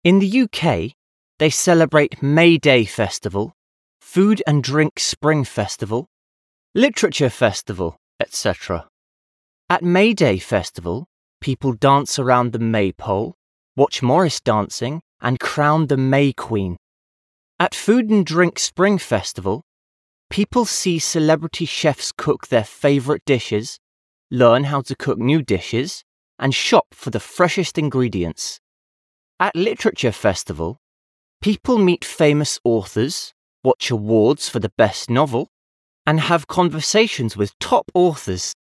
In the UK, they celebrate May Day Festival, Food and Drink Spring Festival, Literature Festival, etc. At May Day Festival, people dance around the maypole, watch Morris dancing, and crown the May Queen. At Food and Drink Spring Festival, people see celebrity chefs cook their favourite dishes, learn how to cook new dishes, and shop for the freshest ingredients. At Literature Festival, people meet famous authors, watch awards for the best novel, and have conversations with top authors